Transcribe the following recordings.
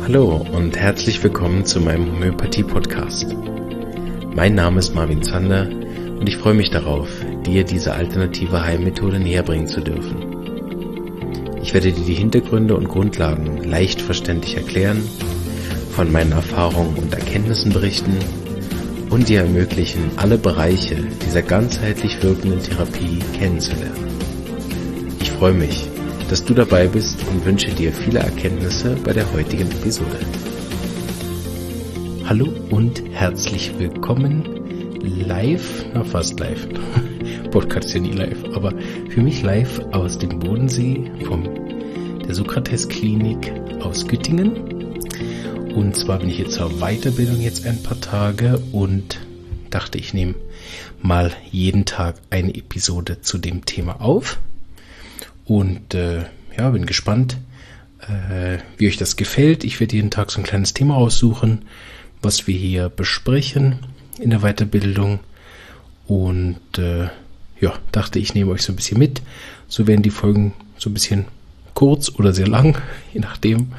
Hallo und herzlich willkommen zu meinem Homöopathie-Podcast. Mein Name ist Marvin Zander und ich freue mich darauf, dir diese alternative Heilmethode näherbringen zu dürfen. Ich werde dir die Hintergründe und Grundlagen leicht verständlich erklären, von meinen Erfahrungen und Erkenntnissen berichten und dir ermöglichen, alle Bereiche dieser ganzheitlich wirkenden Therapie kennenzulernen. Ich freue mich, dass du dabei bist und wünsche dir viele Erkenntnisse bei der heutigen Episode. Hallo und herzlich willkommen live, fast live, Podcast ist ja nie live, aber für mich live aus dem Bodensee der Sokrates Klinik aus Güttingen. Und zwar bin ich jetzt zur Weiterbildung jetzt ein paar Tage und dachte, ich nehme mal jeden Tag eine Episode zu dem Thema auf. Und bin gespannt, wie euch das gefällt. Ich werde jeden Tag so ein kleines Thema aussuchen, was wir hier besprechen in der Weiterbildung. Und dachte, ich nehme euch so ein bisschen mit. So werden die Folgen so ein bisschen kurz oder sehr lang, je nachdem,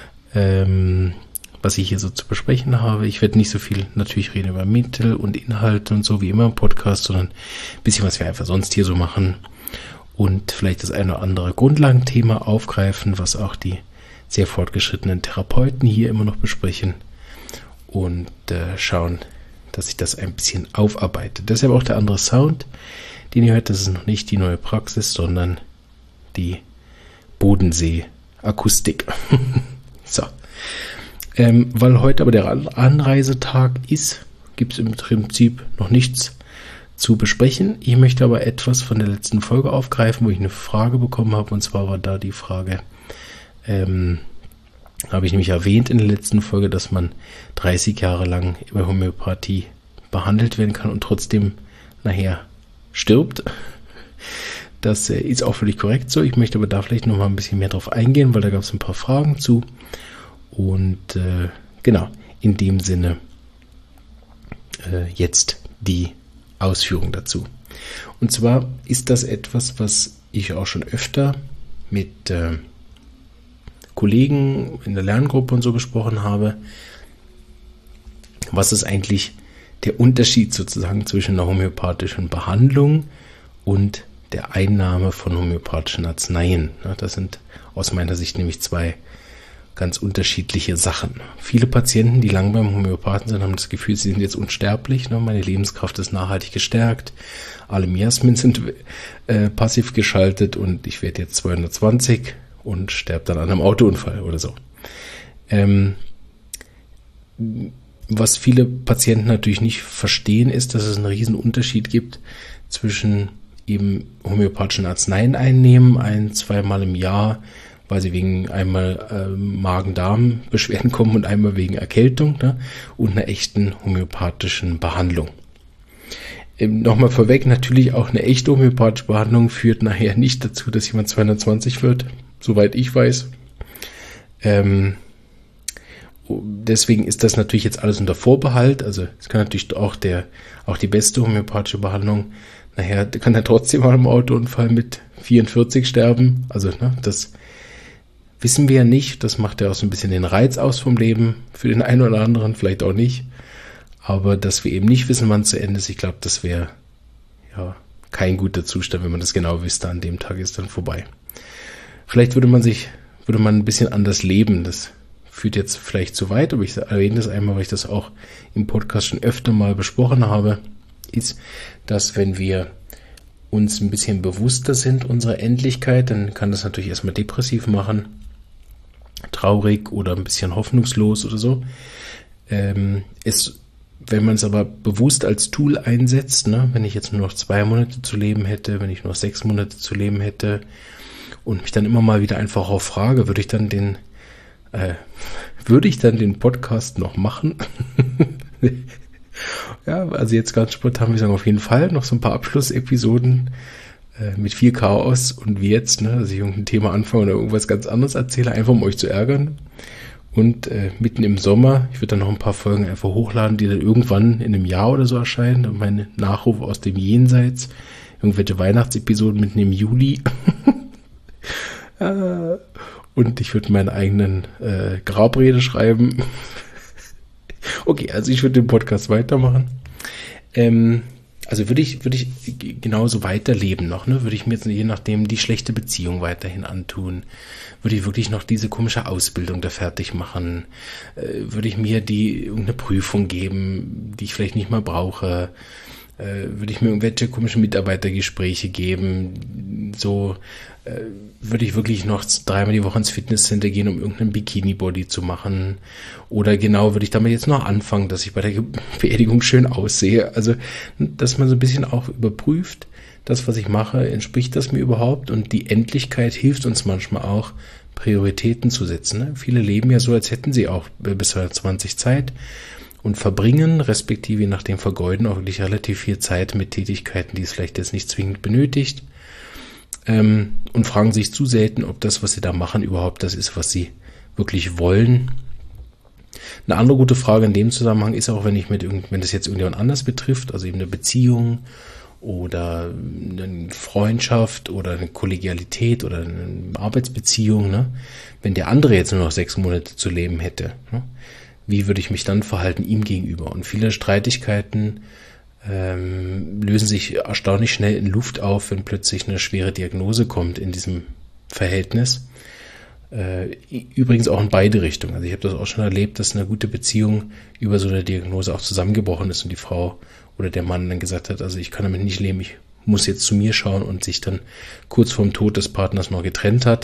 was ich hier so zu besprechen habe. Ich werde nicht so viel natürlich reden über Mittel und Inhalte und so wie immer im Podcast, sondern ein bisschen, was wir einfach sonst hier so machen. Und vielleicht das eine oder andere Grundlagenthema aufgreifen, was auch die sehr fortgeschrittenen Therapeuten hier immer noch besprechen und schauen, dass ich das ein bisschen aufarbeite. Deshalb auch der andere Sound, den ihr hört, das ist noch nicht die neue Praxis, sondern die Bodensee-Akustik. So. Weil heute aber der Anreisetag ist, gibt es im Prinzip noch nichts zu besprechen. Ich möchte aber etwas von der letzten Folge aufgreifen, wo ich eine Frage bekommen habe, und zwar war da die Frage, habe ich nämlich erwähnt in der letzten Folge, dass man 30 Jahre lang über Homöopathie behandelt werden kann und trotzdem nachher stirbt. Das ist auch völlig korrekt so. Ich möchte aber da vielleicht noch mal ein bisschen mehr drauf eingehen, weil da gab es ein paar Fragen zu. Und in dem Sinne jetzt die Ausführung dazu. Und zwar ist das etwas, was ich auch schon öfter mit Kollegen in der Lerngruppe und so besprochen habe. Was ist eigentlich der Unterschied sozusagen zwischen einer homöopathischen Behandlung und der Einnahme von homöopathischen Arzneien? Das sind aus meiner Sicht nämlich zwei ganz unterschiedliche Sachen. Viele Patienten, die lang beim Homöopathen sind, haben das Gefühl, sie sind jetzt unsterblich. Meine Lebenskraft ist nachhaltig gestärkt. Alle Miasmen sind passiv geschaltet und ich werde jetzt 220 und sterbe dann an einem Autounfall oder so. Was viele Patienten natürlich nicht verstehen, ist, dass es einen riesen Unterschied gibt zwischen eben homöopathischen Arzneien einnehmen, 1-2 Mal im Jahr, weil sie wegen einmal Magen-Darm-Beschwerden kommen und einmal wegen Erkältung, und einer echten homöopathischen Behandlung. Nochmal vorweg, natürlich auch eine echte homöopathische Behandlung führt nachher nicht dazu, dass jemand 220 wird, soweit ich weiß. Deswegen ist das natürlich jetzt alles unter Vorbehalt, also es kann natürlich auch die beste homöopathische Behandlung, nachher kann er trotzdem mal im Autounfall mit 44 sterben, also das wissen wir ja nicht, das macht ja auch so ein bisschen den Reiz aus vom Leben, für den einen oder anderen vielleicht auch nicht, aber dass wir eben nicht wissen, wann es zu Ende ist, ich glaube, das wäre kein guter Zustand, wenn man das genau wüsste, an dem Tag ist dann vorbei. Vielleicht würde man ein bisschen anders leben, das führt jetzt vielleicht zu weit, aber ich erwähne das einmal, weil ich das auch im Podcast schon öfter mal besprochen habe, ist, dass wenn wir uns ein bisschen bewusster sind unserer Endlichkeit, dann kann das natürlich erstmal depressiv machen, traurig oder ein bisschen hoffnungslos oder so. Wenn man es aber bewusst als Tool einsetzt, wenn ich jetzt nur noch 2 Monate zu leben hätte, wenn ich nur noch 6 Monate zu leben hätte und mich dann immer mal wieder einfach auch frage, würde ich dann den Podcast noch machen? Ja, also jetzt ganz spontan würde ich sagen, auf jeden Fall noch so ein paar Abschlussepisoden mit viel Chaos und wie jetzt, dass ich irgendein Thema anfange oder irgendwas ganz anderes erzähle, einfach um euch zu ärgern. Und mitten im Sommer, ich würde dann noch ein paar Folgen einfach hochladen, die dann irgendwann in einem Jahr oder so erscheinen. Und meine Nachrufe aus dem Jenseits, irgendwelche Weihnachtsepisoden mitten im Juli. und ich würde meinen eigenen Grabrede schreiben. Okay, also ich würde den Podcast weitermachen. Also würde ich genauso weiterleben noch, ne? Würde ich mir jetzt je nachdem die schlechte Beziehung weiterhin antun? Würde ich wirklich noch diese komische Ausbildung da fertig machen? Würde ich mir irgendeine Prüfung geben, die ich vielleicht nicht mal brauche? Würde ich mir irgendwelche komischen Mitarbeitergespräche geben? So würde ich wirklich noch 3-mal die Woche ins Fitnesscenter gehen, um irgendeinen Bikini-Body zu machen? Oder genau, würde ich damit jetzt noch anfangen, dass ich bei der Beerdigung schön aussehe? Also, dass man so ein bisschen auch überprüft, das, was ich mache, entspricht das mir überhaupt? Und die Endlichkeit hilft uns manchmal auch, Prioritäten zu setzen. Ne? Viele leben ja so, als hätten sie auch bis 20 Zeit und verbringen, respektive je nachdem vergeuden, auch wirklich relativ viel Zeit mit Tätigkeiten, die es vielleicht jetzt nicht zwingend benötigt, und fragen sich zu selten, ob das, was sie da machen, überhaupt das ist, was sie wirklich wollen. Eine andere gute Frage in dem Zusammenhang ist auch, wenn das jetzt irgendjemand anders betrifft, also eben eine Beziehung oder eine Freundschaft oder eine Kollegialität oder eine Arbeitsbeziehung, ne? Wenn der andere jetzt nur noch 6 Monate zu leben hätte, ne? Wie würde ich mich dann verhalten ihm gegenüber? Und viele Streitigkeiten lösen sich erstaunlich schnell in Luft auf, wenn plötzlich eine schwere Diagnose kommt in diesem Verhältnis. Übrigens auch in beide Richtungen. Also ich habe das auch schon erlebt, dass eine gute Beziehung über so eine Diagnose auch zusammengebrochen ist und die Frau oder der Mann dann gesagt hat, also ich kann damit nicht leben, ich muss jetzt zu mir schauen und sich dann kurz vorm Tod des Partners noch getrennt hat.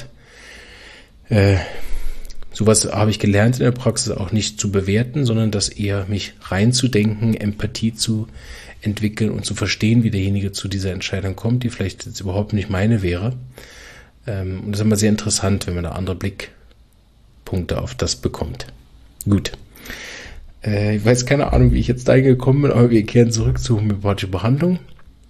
Sowas habe ich gelernt in der Praxis auch nicht zu bewerten, sondern das eher mich reinzudenken, Empathie zu entwickeln und zu verstehen, wie derjenige zu dieser Entscheidung kommt, die vielleicht jetzt überhaupt nicht meine wäre. Und das ist immer sehr interessant, wenn man da andere Blickpunkte auf das bekommt. Gut. Ich weiß keine Ahnung, wie ich jetzt da gekommen bin, aber wir kehren zurück zur homöopathischen Behandlung.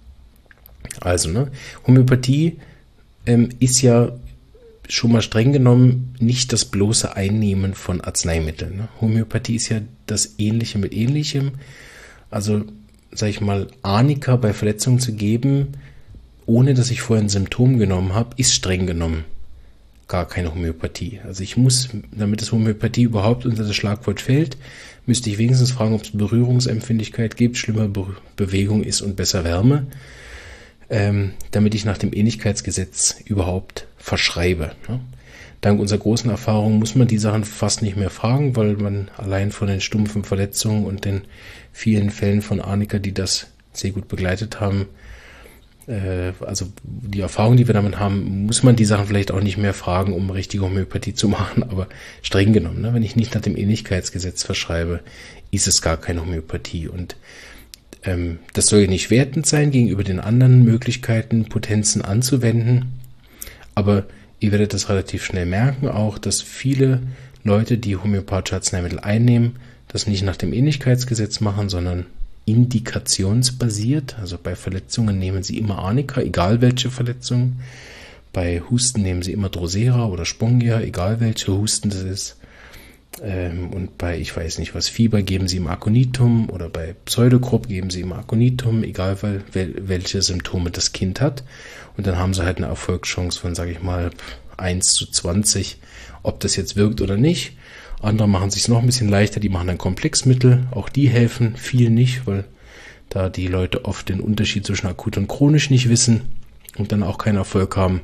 Also, ne, Homöopathie ist ja schon mal streng genommen nicht das bloße Einnehmen von Arzneimitteln. Ne? Homöopathie ist ja das Ähnliche mit Ähnlichem. Also, sag ich mal, Arnika bei Verletzungen zu geben, ohne dass ich vorher ein Symptom genommen habe, ist streng genommen gar keine Homöopathie. Also ich muss, damit das Homöopathie überhaupt unter das Schlagwort fällt, müsste ich wenigstens fragen, ob es Berührungsempfindlichkeit gibt, schlimmer Bewegung ist und besser Wärme, damit ich nach dem Ähnlichkeitsgesetz überhaupt verschreibe. Ne? Dank unserer großen Erfahrung muss man die Sachen fast nicht mehr fragen, weil man allein von den stumpfen Verletzungen und den vielen Fällen von Arnika, die das sehr gut begleitet haben, also die Erfahrung, die wir damit haben, muss man die Sachen vielleicht auch nicht mehr fragen, um richtige Homöopathie zu machen, aber streng genommen, ne, wenn ich nicht nach dem Ähnlichkeitsgesetz verschreibe, ist es gar keine Homöopathie und das soll nicht wertend sein gegenüber den anderen Möglichkeiten, Potenzen anzuwenden, aber ihr werdet das relativ schnell merken auch, dass viele Leute, die homöopathische Arzneimittel einnehmen, das nicht nach dem Ähnlichkeitsgesetz machen, sondern indikationsbasiert. Also bei Verletzungen nehmen sie immer Arnika, egal welche Verletzungen. Bei Husten nehmen sie immer Drosera oder Spongia, egal welche Husten das ist. Und bei, ich weiß nicht was, Fieber geben sie immer Aconitum oder bei Pseudokrupp geben sie immer Aconitum, egal welche Symptome das Kind hat. Und dann haben sie halt eine Erfolgschance von, sage ich mal, 1:20, ob das jetzt wirkt oder nicht. Andere machen es sich noch ein bisschen leichter, die machen dann Komplexmittel, auch die helfen, viel nicht, weil da die Leute oft den Unterschied zwischen akut und chronisch nicht wissen und dann auch keinen Erfolg haben,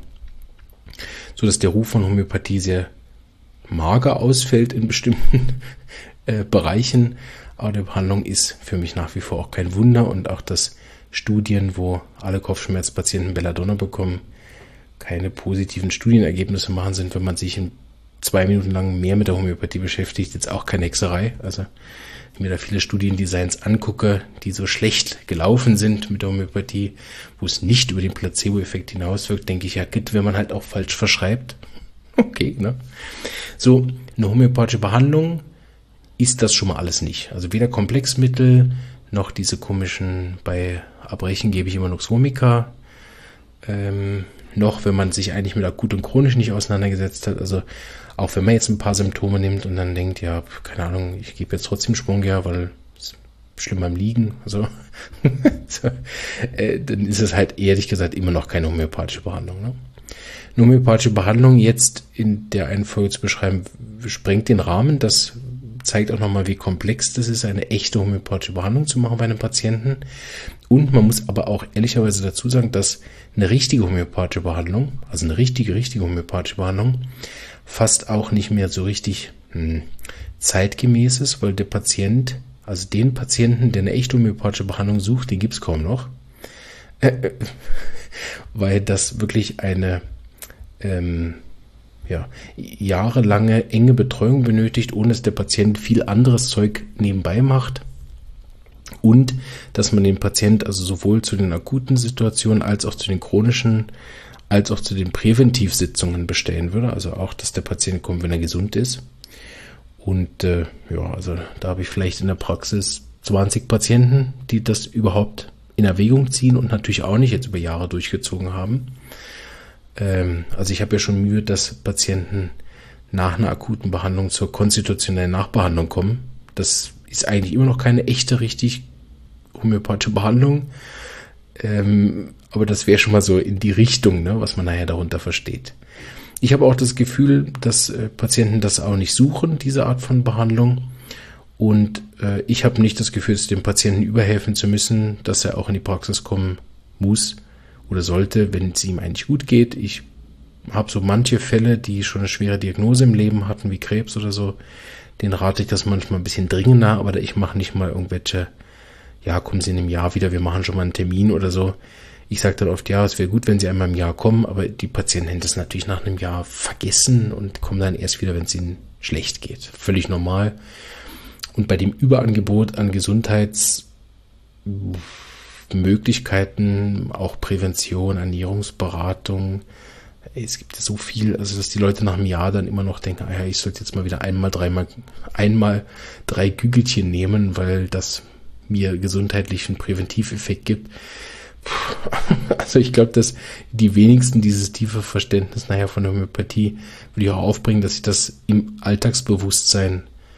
so dass der Ruf von Homöopathie sehr mager ausfällt in bestimmten Bereichen, aber die Behandlung ist für mich nach wie vor auch kein Wunder und auch dass Studien, wo alle Kopfschmerzpatienten Belladonna bekommen, keine positiven Studienergebnisse machen, sind, wenn man sich in 2 Minuten lang mehr mit der Homöopathie beschäftigt, jetzt auch keine Hexerei. Also wenn ich mir da viele Studiendesigns angucke, die so schlecht gelaufen sind mit der Homöopathie, wo es nicht über den Placebo-Effekt hinauswirkt, denke ich, ja, wenn man halt auch falsch verschreibt. Okay, ne? So, eine homöopathische Behandlung ist das schon mal alles nicht. Also weder Komplexmittel, noch diese komischen, bei Erbrechen gebe ich immer Nux vomica, noch wenn man sich eigentlich mit akut und chronisch nicht auseinandergesetzt hat, also auch wenn man jetzt ein paar Symptome nimmt und dann denkt, ja, keine Ahnung, ich gebe jetzt trotzdem Spongia, weil es schlimm beim Liegen, also so, dann ist es halt ehrlich gesagt immer noch keine homöopathische Behandlung. Ne? Eine homöopathische Behandlung jetzt in der einen Folge zu beschreiben, sprengt den Rahmen. Das zeigt auch nochmal, wie komplex das ist, eine echte homöopathische Behandlung zu machen bei einem Patienten. Und man muss aber auch ehrlicherweise dazu sagen, dass eine richtige homöopathische Behandlung, also eine richtige homöopathische Behandlung, fast auch nicht mehr so richtig zeitgemäß ist, weil der Patient, also den Patienten, der eine echte homöopathische Behandlung sucht, den gibt es kaum noch. Weil das wirklich eine jahrelange enge Betreuung benötigt, ohne dass der Patient viel anderes Zeug nebenbei macht. Und dass man den Patient also sowohl zu den akuten Situationen als auch zu den chronischen, als auch zu den Präventivsitzungen bestellen würde. Also auch, dass der Patient kommt, wenn er gesund ist. Und also da habe ich vielleicht in der Praxis 20 Patienten, die das überhaupt in Erwägung ziehen und natürlich auch nicht jetzt über Jahre durchgezogen haben. Also ich habe ja schon Mühe, dass Patienten nach einer akuten Behandlung zur konstitutionellen Nachbehandlung kommen. Das ist eigentlich immer noch keine echte, richtig homöopathische Behandlung. Aber das wäre schon mal so in die Richtung, ne, was man nachher darunter versteht. Ich habe auch das Gefühl, dass Patienten das auch nicht suchen, diese Art von Behandlung. Und ich habe nicht das Gefühl, dem Patienten überhelfen zu müssen, dass er auch in die Praxis kommen muss oder sollte, wenn es ihm eigentlich gut geht. Ich habe so manche Fälle, die schon eine schwere Diagnose im Leben hatten, wie Krebs oder so, denen rate ich das manchmal ein bisschen dringender, aber ich mache nicht mal irgendwelche, kommen Sie in einem Jahr wieder, wir machen schon mal einen Termin oder so. Ich sage dann oft, es wäre gut, wenn Sie einmal im Jahr kommen, aber die Patienten haben das natürlich nach einem Jahr vergessen und kommen dann erst wieder, wenn es ihnen schlecht geht. Völlig normal. Und bei dem Überangebot an Gesundheitsmöglichkeiten, auch Prävention, Ernährungsberatung, es gibt so viel, also dass die Leute nach einem Jahr dann immer noch denken, ich sollte jetzt mal wieder einmal 3 Kügelchen nehmen, weil das mir gesundheitlichen Präventiveffekt gibt. Also ich glaube, dass die wenigsten dieses tiefe Verständnis nachher von der Homöopathie würde ich auch aufbringen, dass ich das im Alltagsbewusstsein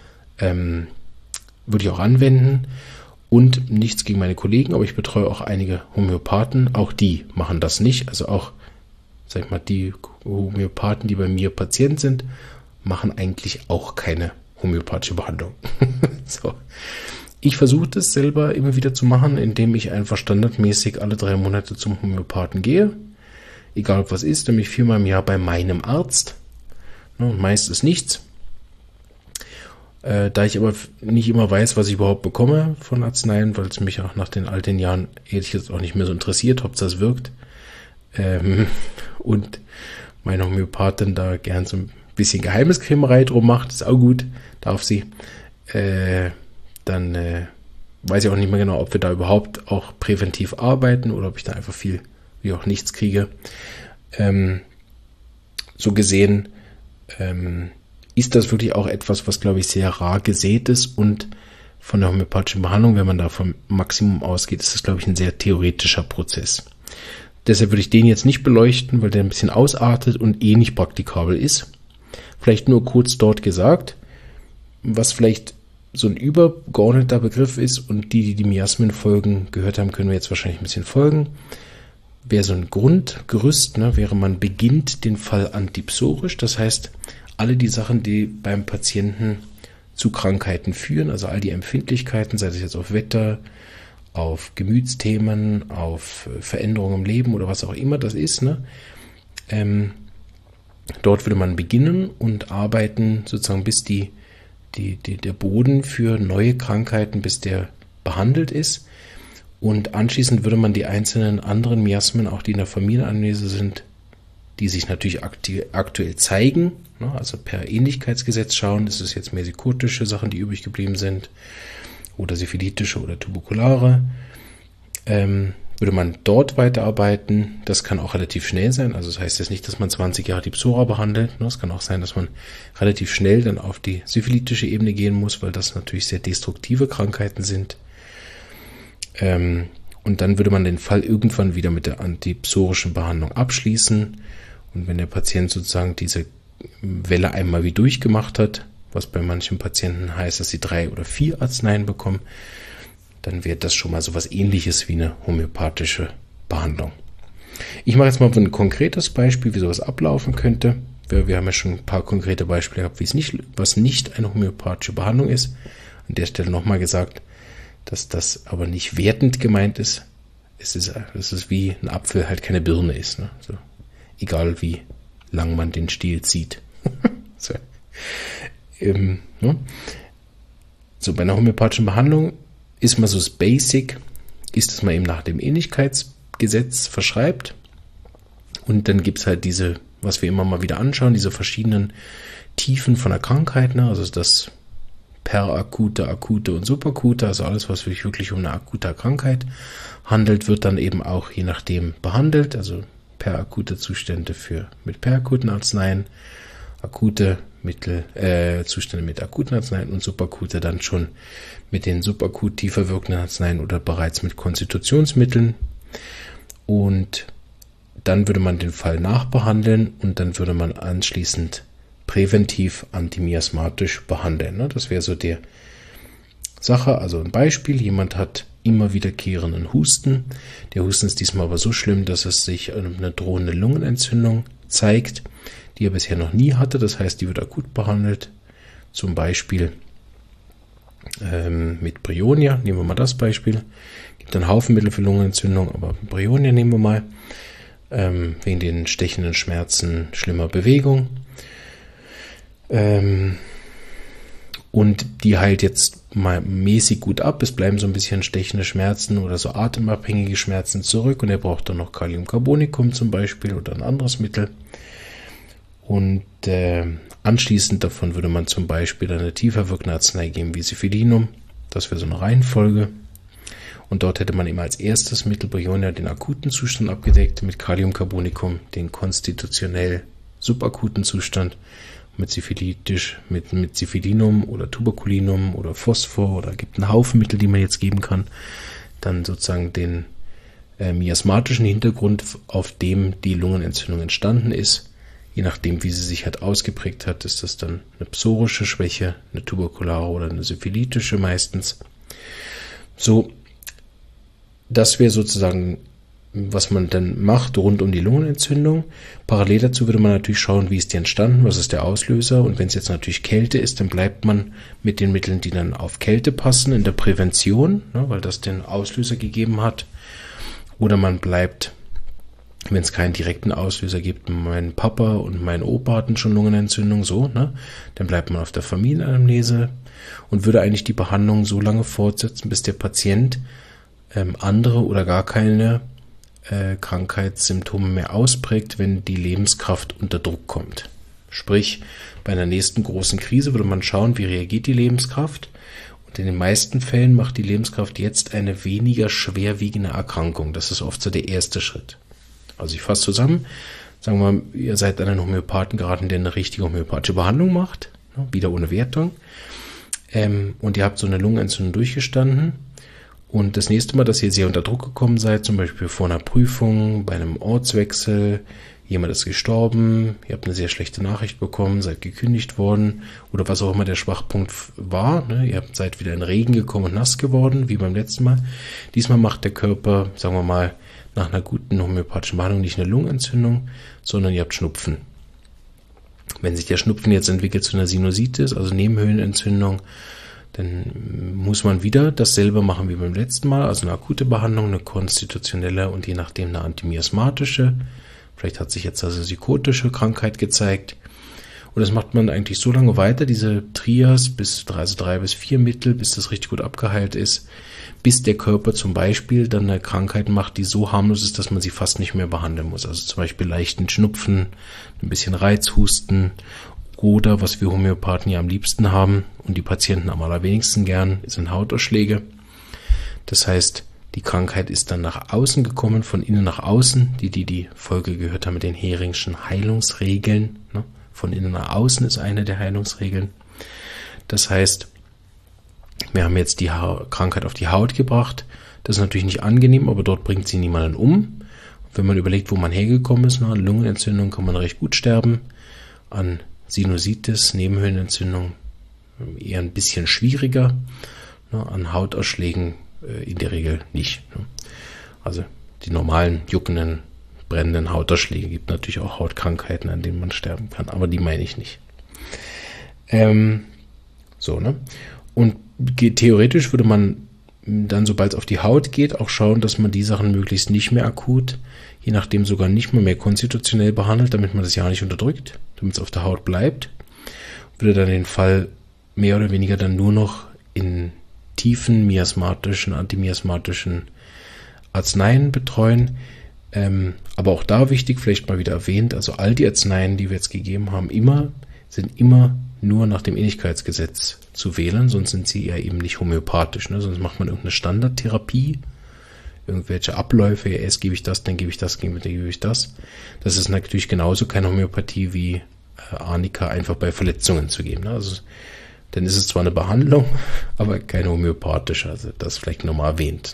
würde ich auch anwenden. Und nichts gegen meine Kollegen, aber ich betreue auch einige Homöopathen. Auch die machen das nicht. Also auch, die Homöopathen, die bei mir Patient sind, machen eigentlich auch keine homöopathische Behandlung. So. Ich versuche das selber immer wieder zu machen, indem ich einfach standardmäßig alle 3 Monate zum Homöopathen gehe. Egal ob was ist, nämlich 4-mal im Jahr bei meinem Arzt. Und meist ist nichts. Da ich aber nicht immer weiß, was ich überhaupt bekomme von Arzneien, weil es mich auch nach den alten Jahren ehrlich gesagt auch nicht mehr so interessiert, Hauptsache es wirkt. Und meine Homöopathin da gern so ein bisschen Geheimniskrämerei drum macht, ist auch gut, darf sie. Dann weiß ich auch nicht mehr genau, ob wir da überhaupt auch präventiv arbeiten oder ob ich da einfach viel wie auch nichts kriege. So gesehen ist das wirklich auch etwas, was, glaube ich, sehr rar gesät ist, und von der homöopathischen Behandlung, wenn man da vom Maximum ausgeht, ist das, glaube ich, ein sehr theoretischer Prozess. Deshalb würde ich den jetzt nicht beleuchten, weil der ein bisschen ausartet und nicht praktikabel ist. Vielleicht nur kurz dort gesagt, was vielleicht so ein übergeordneter Begriff ist, und die Miasmen-Folgen gehört haben, können wir jetzt wahrscheinlich ein bisschen folgen. Wäre so ein Grundgerüst, wäre, man beginnt den Fall antipsorisch, das heißt, alle die Sachen, die beim Patienten zu Krankheiten führen, also all die Empfindlichkeiten, sei es jetzt auf Wetter, auf Gemütsthemen, auf Veränderungen im Leben oder was auch immer das ist, dort würde man beginnen und arbeiten sozusagen, bis der Boden für neue Krankheiten, bis der behandelt ist, und anschließend würde man die einzelnen anderen Miasmen, auch die in der Familienanamnese sind, die sich natürlich aktuell zeigen, also per Ähnlichkeitsgesetz schauen, ist es jetzt mesikotische Sachen, die übrig geblieben sind, oder syphilitische oder tuberkulare, würde man dort weiterarbeiten. Das kann auch relativ schnell sein, also das heißt jetzt nicht, dass man 20 Jahre die Psora behandelt, es kann auch sein, dass man relativ schnell dann auf die syphilitische Ebene gehen muss, weil das natürlich sehr destruktive Krankheiten sind. Und dann würde man den Fall irgendwann wieder mit der antipsorischen Behandlung abschließen. Und wenn der Patient sozusagen diese Welle einmal wie durchgemacht hat, was bei manchen Patienten heißt, dass sie 3 oder 4 Arzneien bekommen, dann wäre das schon mal so was Ähnliches wie eine homöopathische Behandlung. Ich mache jetzt mal ein konkretes Beispiel, wie sowas ablaufen könnte. Wir haben ja schon ein paar konkrete Beispiele gehabt, was nicht eine homöopathische Behandlung ist. An der Stelle nochmal gesagt, dass das aber nicht wertend gemeint ist. Es ist wie ein Apfel halt keine Birne ist. Ne? So, egal wie lang man den Stiel zieht. So. Ne? So, bei einer homöopathischen Behandlung ist mal so das Basic, ist, dass man eben nach dem Ähnlichkeitsgesetz verschreibt. Und dann gibt es halt diese, was wir immer mal wieder anschauen, diese verschiedenen Tiefen von der Krankheit. Ne? Also das perakute, akute und superakute, also alles, was sich wirklich um eine akute Krankheit handelt, wird dann eben auch je nachdem behandelt. Also perakute Zustände mit perakuten Arzneien, akute Zustände mit akuten Arzneien und superakute dann schon mit den subakut tiefer wirkenden Arzneien oder bereits mit Konstitutionsmitteln. Und dann würde man den Fall nachbehandeln und dann würde man anschließend präventiv antimiasmatisch behandeln. Das wäre so die Sache. Also ein Beispiel, jemand hat immer wiederkehrenden Husten. Der Husten ist diesmal aber so schlimm, dass es sich eine drohende Lungenentzündung zeigt, die er bisher noch nie hatte. Das heißt, die wird akut behandelt. Zum Beispiel mit Bryonia. Nehmen wir mal das Beispiel. Es gibt einen Haufen Mittel für Lungenentzündung, aber Bryonia nehmen wir mal. Wegen den stechenden Schmerzen, schlimmer Bewegung. Und die heilt jetzt mal mäßig gut ab. Es bleiben so ein bisschen stechende Schmerzen oder so atemabhängige Schmerzen zurück. Und er braucht dann noch Kaliumcarbonicum zum Beispiel oder ein anderes Mittel. Und anschließend davon würde man zum Beispiel eine tiefer wirkende Arznei geben wie Sifilinum. Das wäre so eine Reihenfolge. Und dort hätte man immer als erstes Mittel Bryonia den akuten Zustand abgedeckt, mit Kaliumcarbonicum den konstitutionell subakuten Zustand, mit Sifilinum oder Tuberkulinum oder Phosphor oder gibt einen Haufen Mittel, die man jetzt geben kann. Dann sozusagen den miasmatischen Hintergrund, auf dem die Lungenentzündung entstanden ist. Je nachdem, wie sie sich halt ausgeprägt hat, ist das dann eine psorische Schwäche, eine tuberkulare oder eine syphilitische meistens. So, das wäre sozusagen, was man dann macht rund um die Lungenentzündung. Parallel dazu würde man natürlich schauen, wie ist die entstanden, was ist der Auslöser. Und wenn es jetzt natürlich Kälte ist, dann bleibt man mit den Mitteln, die dann auf Kälte passen, in der Prävention, ne, weil das den Auslöser gegeben hat. Oder man bleibt, wenn es keinen direkten Auslöser gibt, mein Papa und mein Opa hatten schon Lungenentzündung, so, ne, dann bleibt man auf der Familienanamnese und würde eigentlich die Behandlung so lange fortsetzen, bis der Patient andere oder gar keine Krankheitssymptome mehr ausprägt, wenn die Lebenskraft unter Druck kommt. Sprich, bei einer nächsten großen Krise würde man schauen, wie reagiert die Lebenskraft. Und in den meisten Fällen macht die Lebenskraft jetzt eine weniger schwerwiegende Erkrankung. Das ist oft so der erste Schritt. Also ich fasse zusammen, sagen wir mal, ihr seid an einen Homöopathen geraten, der eine richtige homöopathische Behandlung macht, wieder ohne Wertung. Und ihr habt so eine Lungenentzündung durchgestanden. Und das nächste Mal, dass ihr sehr unter Druck gekommen seid, zum Beispiel vor einer Prüfung, bei einem Ortswechsel, jemand ist gestorben, ihr habt eine sehr schlechte Nachricht bekommen, seid gekündigt worden oder was auch immer der Schwachpunkt war, ne? Ihr seid wieder in Regen gekommen und nass geworden, wie beim letzten Mal. Diesmal macht der Körper, sagen wir mal, nach einer guten homöopathischen Behandlung nicht eine Lungenentzündung, sondern ihr habt Schnupfen. Wenn sich der Schnupfen jetzt entwickelt zu einer Sinusitis, also Nebenhöhlenentzündung, dann muss man wieder dasselbe machen wie beim letzten Mal, also eine akute Behandlung, eine konstitutionelle und je nachdem eine antimiasmatische. Vielleicht hat sich jetzt also psychotische Krankheit gezeigt. Und das macht man eigentlich so lange weiter, diese Trias, also 3 bis 4 Mittel, bis das richtig gut abgeheilt ist, bis der Körper zum Beispiel dann eine Krankheit macht, die so harmlos ist, dass man sie fast nicht mehr behandeln muss. Also zum Beispiel leichten Schnupfen, ein bisschen Reizhusten oder, was wir Homöopathen ja am liebsten haben und die Patienten am allerwenigsten gern, sind Hautausschläge. Das heißt, die Krankheit ist dann nach außen gekommen, von innen nach außen, die Folge gehört haben mit den Heringschen Heilungsregeln. Ne? Von innen nach außen ist eine der Heilungsregeln. Das heißt, wir haben jetzt die Krankheit auf die Haut gebracht. Das ist natürlich nicht angenehm, aber dort bringt sie niemanden um. Wenn man überlegt, wo man hergekommen ist, an Lungenentzündung kann man recht gut sterben. An Sinusitis, Nebenhöhlenentzündung eher ein bisschen schwieriger. An Hautausschlägen in der Regel nicht. Also die normalen juckenden brennenden Hautausschläge. Gibt natürlich auch Hautkrankheiten, an denen man sterben kann, aber die meine ich nicht. Und theoretisch würde man dann, sobald es auf die Haut geht, auch schauen, dass man die Sachen möglichst nicht mehr akut, je nachdem sogar nicht mehr konstitutionell behandelt, damit man das ja nicht unterdrückt, damit es auf der Haut bleibt. Würde dann den Fall mehr oder weniger dann nur noch in tiefen miasmatischen, antimiasmatischen Arzneien betreuen. Aber auch da wichtig, vielleicht mal wieder erwähnt, also all die Arzneien, die wir jetzt gegeben haben, sind immer nur nach dem Ähnlichkeitsgesetz zu wählen, sonst sind sie ja eben nicht homöopathisch. Ne? Sonst macht man irgendeine Standardtherapie, irgendwelche Abläufe, ja, erst gebe ich das, dann gebe ich das, dann gebe ich das. Das ist natürlich genauso keine Homöopathie wie Arnika einfach bei Verletzungen zu geben. Ne? Also, dann ist es zwar eine Behandlung, aber keine homöopathische, also das vielleicht nochmal erwähnt.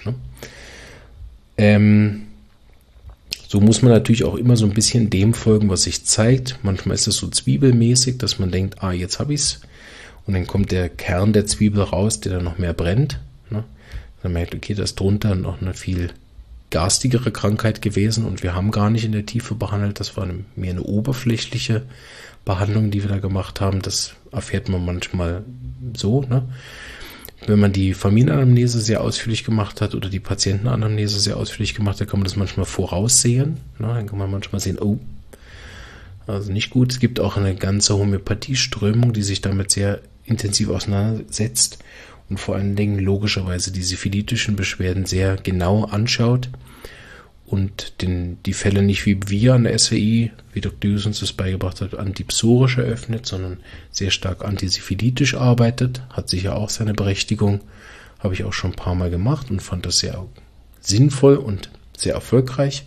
Ne? So muss man natürlich auch immer so ein bisschen dem folgen, was sich zeigt. Manchmal ist es so zwiebelmäßig, dass man denkt, jetzt habe ich's. Und dann kommt der Kern der Zwiebel raus, der dann noch mehr brennt. Ne? Dann merkt, okay, das ist drunter noch eine viel garstigere Krankheit gewesen und wir haben gar nicht in der Tiefe behandelt. Das war mehr eine oberflächliche Behandlung, die wir da gemacht haben. Das erfährt man manchmal so, ne? Wenn man die Familienanamnese sehr ausführlich gemacht hat oder die Patientenanamnese sehr ausführlich gemacht hat, kann man das manchmal voraussehen. Ne? Dann kann man manchmal sehen, also nicht gut. Es gibt auch eine ganze Homöopathieströmung, die sich damit sehr intensiv auseinandersetzt und vor allen Dingen logischerweise die syphilitischen Beschwerden sehr genau anschaut und die Fälle nicht wie wir an der SWI, wie Dr. Hughes uns das beigebracht hat, antipsorisch eröffnet, sondern sehr stark antisyphilitisch arbeitet. Hat sicher auch seine Berechtigung. Habe ich auch schon ein paar Mal gemacht und fand das sehr sinnvoll und sehr erfolgreich.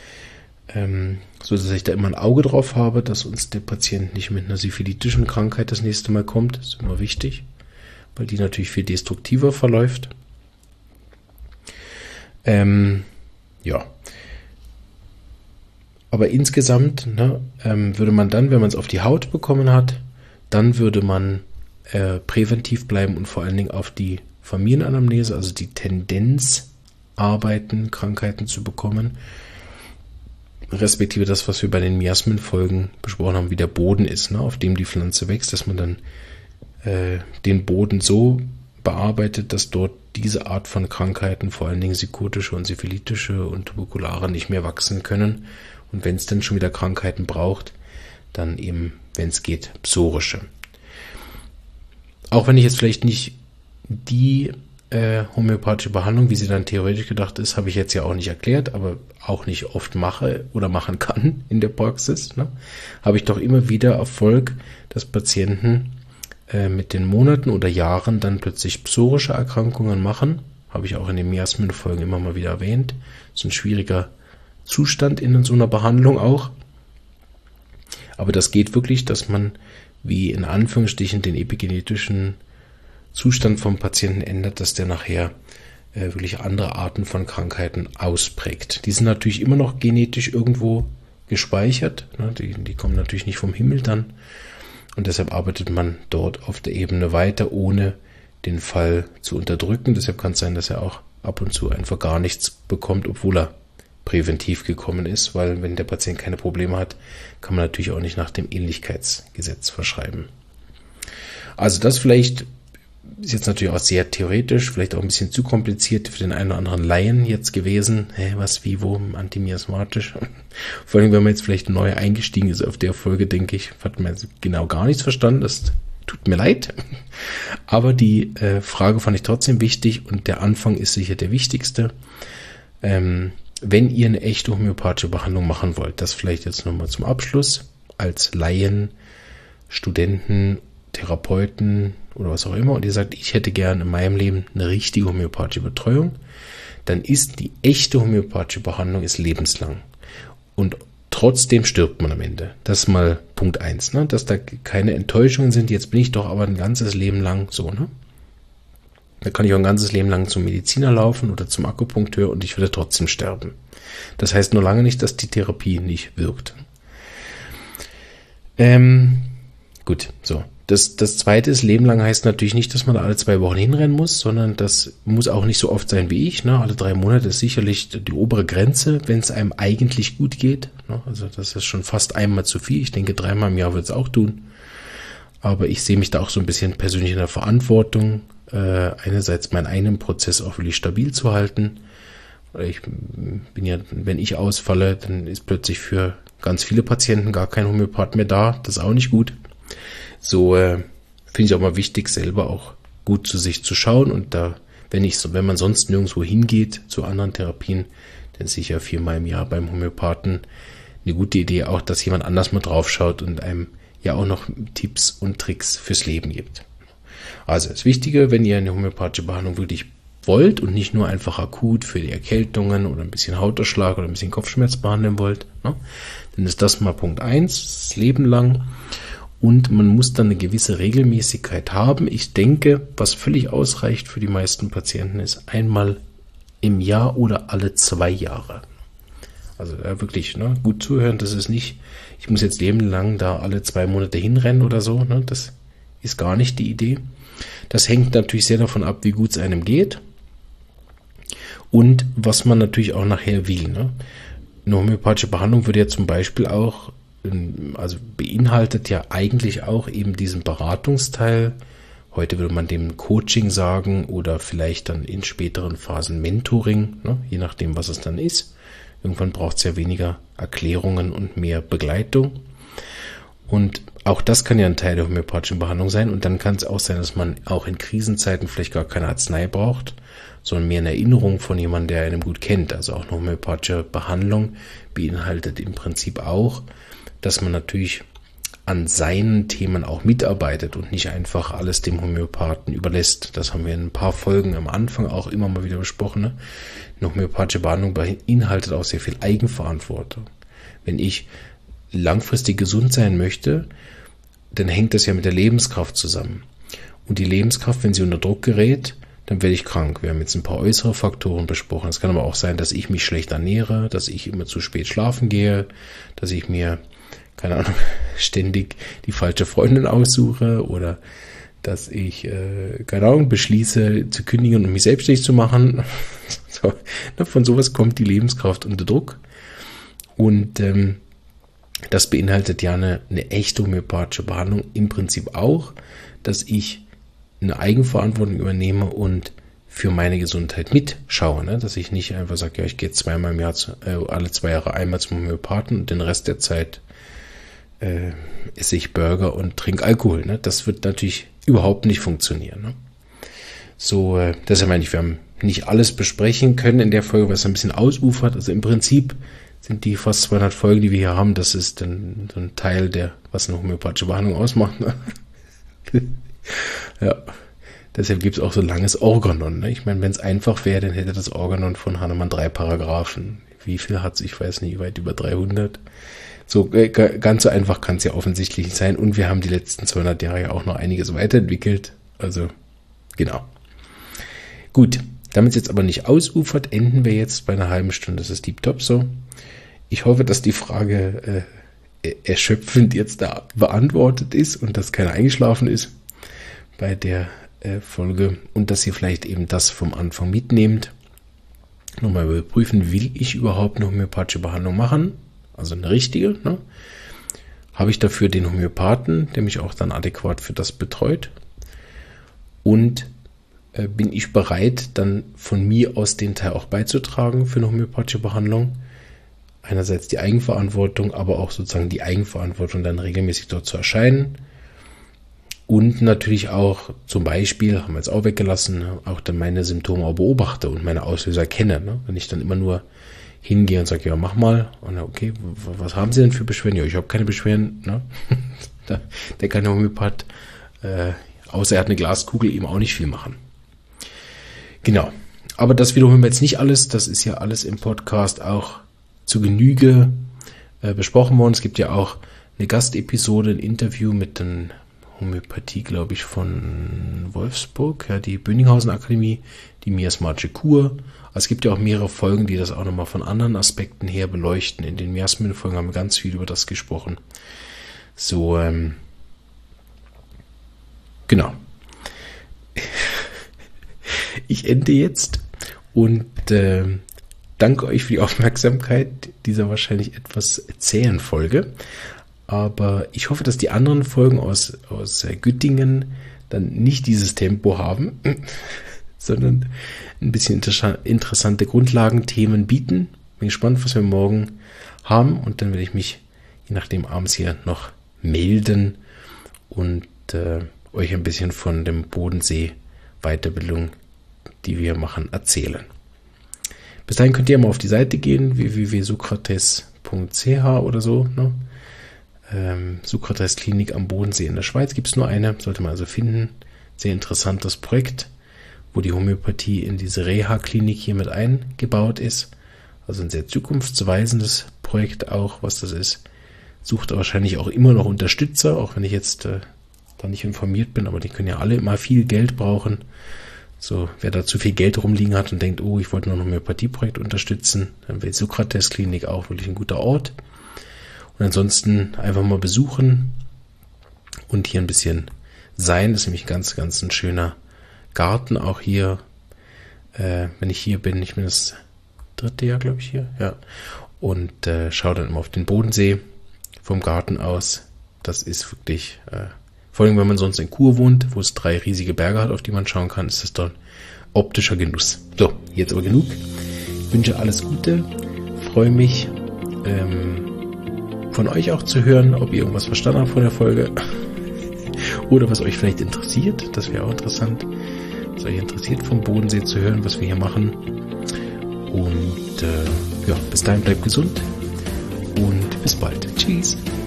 So dass ich da immer ein Auge drauf habe, dass uns der Patient nicht mit einer syphilitischen Krankheit das nächste Mal kommt. Das ist immer wichtig, weil die natürlich viel destruktiver verläuft. Aber insgesamt würde man dann, wenn man es auf die Haut bekommen hat, dann würde man präventiv bleiben und vor allen Dingen auf die Familienanamnese, also die Tendenz arbeiten, Krankheiten zu bekommen, respektive das, was wir bei den Miasmenfolgen besprochen haben, wie der Boden ist, ne, auf dem die Pflanze wächst, dass man dann den Boden so bearbeitet, dass dort diese Art von Krankheiten, vor allen Dingen psychotische und syphilitische und tuberkulare, nicht mehr wachsen können. Und wenn es dann schon wieder Krankheiten braucht, dann eben, wenn es geht, psorische. Auch wenn ich jetzt vielleicht nicht die homöopathische Behandlung, wie sie dann theoretisch gedacht ist, habe ich jetzt ja auch nicht erklärt, aber auch nicht oft mache oder machen kann in der Praxis, ne, habe ich doch immer wieder Erfolg, dass Patienten mit den Monaten oder Jahren dann plötzlich psorische Erkrankungen machen. Habe ich auch in den Miasmenfolgen immer mal wieder erwähnt. Das ist ein schwieriger Zustand in so einer Behandlung auch. Aber das geht wirklich, dass man wie in Anführungsstrichen den epigenetischen Zustand vom Patienten ändert, dass der nachher wirklich andere Arten von Krankheiten ausprägt. Die sind natürlich immer noch genetisch irgendwo gespeichert. Ne? Die kommen natürlich nicht vom Himmel dann. Und deshalb arbeitet man dort auf der Ebene weiter, ohne den Fall zu unterdrücken. Deshalb kann es sein, dass er auch ab und zu einfach gar nichts bekommt, obwohl er präventiv gekommen ist, weil wenn der Patient keine Probleme hat, kann man natürlich auch nicht nach dem Ähnlichkeitsgesetz verschreiben. Also das vielleicht ist jetzt natürlich auch sehr theoretisch, vielleicht auch ein bisschen zu kompliziert für den einen oder anderen Laien jetzt gewesen. Was, wie, wo, antimiasmatisch. Vor allem, wenn man jetzt vielleicht neu eingestiegen ist auf der Folge, denke ich, hat man genau gar nichts verstanden. Das tut mir leid. Aber die Frage fand ich trotzdem wichtig und der Anfang ist sicher der wichtigste. Wenn ihr eine echte homöopathische Behandlung machen wollt, das vielleicht jetzt nochmal zum Abschluss, als Laien, Studenten, Therapeuten oder was auch immer, und ihr sagt, ich hätte gern in meinem Leben eine richtige homöopathische Betreuung, dann ist die echte homöopathische Behandlung ist lebenslang. Und trotzdem stirbt man am Ende. Das ist mal Punkt 1, ne? Dass da keine Enttäuschungen sind, jetzt bin ich doch aber ein ganzes Leben lang so, ne? Da kann ich auch ein ganzes Leben lang zum Mediziner laufen oder zum Akupunkteur und ich würde trotzdem sterben. Das heißt nur lange nicht, dass die Therapie nicht wirkt. Gut, so. Das zweite ist, Leben lang heißt natürlich nicht, dass man da alle 2 Wochen hinrennen muss, sondern das muss auch nicht so oft sein wie ich. Ne? Alle 3 Monate ist sicherlich die obere Grenze, wenn es einem eigentlich gut geht. Ne? Also das ist schon fast einmal zu viel. Ich denke, 3-mal im Jahr wird es auch tun. Aber ich sehe mich da auch so ein bisschen persönlich in der Verantwortung, einerseits meinen eigenen Prozess auch wirklich stabil zu halten. Ich bin ja, wenn ich ausfalle, dann ist plötzlich für ganz viele Patienten gar kein Homöopath mehr da. Das ist auch nicht gut. So finde ich auch mal wichtig, selber auch gut zu sich zu schauen. Und da, wenn man sonst nirgendwo hingeht zu anderen Therapien, dann sicher 4-mal im Jahr beim Homöopathen eine gute Idee auch, dass jemand anders mal drauf schaut und einem ja auch noch Tipps und Tricks fürs Leben gibt. Also das Wichtige, wenn ihr eine homöopathische Behandlung wirklich wollt und nicht nur einfach akut für die Erkältungen oder ein bisschen Hautausschlag oder ein bisschen Kopfschmerz behandeln wollt, ne, dann ist das mal Punkt 1, das Leben lang. Und man muss dann eine gewisse Regelmäßigkeit haben. Ich denke, was völlig ausreicht für die meisten Patienten ist einmal im Jahr oder alle 2 Jahre. Also wirklich gut zuhören, das ist nicht, ich muss jetzt lebenlang da alle 2 Monate hinrennen oder so. Ne? Das ist gar nicht die Idee. Das hängt natürlich sehr davon ab, wie gut es einem geht und was man natürlich auch nachher will. Ne? Eine homöopathische Behandlung würde ja zum Beispiel auch, also beinhaltet ja eigentlich auch eben diesen Beratungsteil. Heute würde man dem Coaching sagen oder vielleicht dann in späteren Phasen Mentoring, ne? Je nachdem, was es dann ist. Irgendwann braucht es ja weniger Erklärungen und mehr Begleitung. Und auch das kann ja ein Teil der homöopathischen Behandlung sein. Und dann kann es auch sein, dass man auch in Krisenzeiten vielleicht gar keine Arznei braucht, sondern mehr eine Erinnerung von jemandem, der einen gut kennt. Also auch eine homöopathische Behandlung beinhaltet im Prinzip auch, dass man natürlich an seinen Themen auch mitarbeitet und nicht einfach alles dem Homöopathen überlässt. Das haben wir in ein paar Folgen am Anfang auch immer mal wieder besprochen. Ne? Eine homöopathische Behandlung beinhaltet auch sehr viel Eigenverantwortung. Wenn ich langfristig gesund sein möchte, dann hängt das ja mit der Lebenskraft zusammen. Und die Lebenskraft, wenn sie unter Druck gerät, dann werde ich krank. Wir haben jetzt ein paar äußere Faktoren besprochen. Es kann aber auch sein, dass ich mich schlecht ernähre, dass ich immer zu spät schlafen gehe, dass ich mir, keine Ahnung, ständig die falsche Freundin aussuche oder dass ich, keine Ahnung, beschließe zu kündigen und mich selbstständig zu machen. So, von sowas kommt die Lebenskraft unter Druck. Und das beinhaltet ja eine echte homöopathische Behandlung im Prinzip auch, dass ich eine Eigenverantwortung übernehme und für meine Gesundheit mitschaue, ne? Dass ich nicht einfach sage, ja, ich gehe 2-mal im Jahr, alle 2 Jahre einmal zum Homöopathen und den Rest der Zeit esse ich Burger und trinke Alkohol. Ne? Das wird natürlich überhaupt nicht funktionieren. Ne? So, deshalb meine ich, wir haben nicht alles besprechen können in der Folge, was ein bisschen ausufert. Also im Prinzip sind die fast 200 Folgen, die wir hier haben, das ist dann so ein Teil der, was eine homöopathische Behandlung ausmacht. Ne? Ja, deshalb gibt es auch so langes Organon. Ne? Ich meine, wenn es einfach wäre, dann hätte das Organon von Hahnemann 3 Paragraphen. Wie viel hat es? Ich weiß nicht, weit über 300. So ganz so einfach kann es ja offensichtlich nicht sein. Und wir haben die letzten 200 Jahre ja auch noch einiges weiterentwickelt. Also, genau. Gut, damit es jetzt aber nicht ausufert, enden wir jetzt bei einer halben Stunde. Das ist tiptop so. Ich hoffe, dass die Frage erschöpfend jetzt da beantwortet ist und dass keiner eingeschlafen ist bei der Folge und dass ihr vielleicht eben das vom Anfang mitnehmt. Nochmal überprüfen, will ich überhaupt eine homöopathische Behandlung machen? Also eine richtige. Ne? Habe ich dafür den Homöopathen, der mich auch dann adäquat für das betreut? Und bin ich bereit, dann von mir aus den Teil auch beizutragen für eine homöopathische Behandlung? Einerseits die Eigenverantwortung, aber auch sozusagen die Eigenverantwortung, dann regelmäßig dort zu erscheinen. Und natürlich auch zum Beispiel, haben wir jetzt auch weggelassen, auch dann meine Symptome auch beobachte und meine Auslöser kenne. Ne? Wenn ich dann immer nur hingehe und sage, ja, mach mal. Und okay, was haben Sie denn für Beschwerden? Ja, ich habe keine Beschwerden. Ne? Der kann der Homöopath, außer er hat eine Glaskugel, eben auch nicht viel machen. Genau. Aber das wiederholen wir jetzt nicht alles. Das ist ja alles im Podcast auch zu Genüge besprochen worden. Es gibt ja auch eine Gastepisode, ein Interview mit den Homöopathie, glaube ich, von Wolfsburg, ja, die Bönninghausen Akademie, die miasmatische Kur. Also es gibt ja auch mehrere Folgen, die das auch nochmal von anderen Aspekten her beleuchten. In den Miasmen-Folgen haben wir ganz viel über das gesprochen. So, genau. Ich ende jetzt und danke euch für die Aufmerksamkeit dieser wahrscheinlich etwas zähen Folge. Aber ich hoffe, dass die anderen Folgen aus Güttingen dann nicht dieses Tempo haben, sondern ein bisschen interessante Grundlagenthemen bieten. Bin gespannt, was wir morgen haben, und dann werde ich mich, je nachdem, abends hier noch melden und euch ein bisschen von dem Bodensee Weiterbildung, die wir machen, erzählen. Bis dahin könnt ihr mal auf die Seite gehen, www.sokrates.ch oder so, ne? Sokrates Klinik am Bodensee in der Schweiz, gibt es nur eine, sollte man also finden. Sehr interessantes Projekt, wo die Homöopathie in diese Reha-Klinik hier mit eingebaut ist. Also ein sehr zukunftsweisendes Projekt auch, was das ist. Sucht wahrscheinlich auch immer noch Unterstützer, auch wenn ich jetzt da nicht informiert bin, aber die können ja alle immer viel Geld brauchen. So, wer da zu viel Geld rumliegen hat und denkt, oh, ich wollte noch ein Homöopathieprojekt unterstützen, dann wäre die Sokrates Klinik auch wirklich ein guter Ort. Und ansonsten einfach mal besuchen und hier ein bisschen sein. Das ist nämlich ganz, ganz ein schöner Garten auch hier. Wenn ich hier bin, ich bin das 3. Jahr, glaube ich, hier. Ja. Und schaue dann immer auf den Bodensee vom Garten aus. Das ist wirklich, vor allem wenn man sonst in Chur wohnt, wo es 3 riesige Berge hat, auf die man schauen kann, ist das dann optischer Genuss. So, jetzt aber genug. Ich wünsche alles Gute. Freue mich, von euch auch zu hören, ob ihr irgendwas verstanden habt von der Folge oder was euch vielleicht interessiert. Das wäre auch interessant, was euch interessiert, vom Bodensee zu hören, was wir hier machen. Und ja, bis dahin bleibt gesund und bis bald. Tschüss.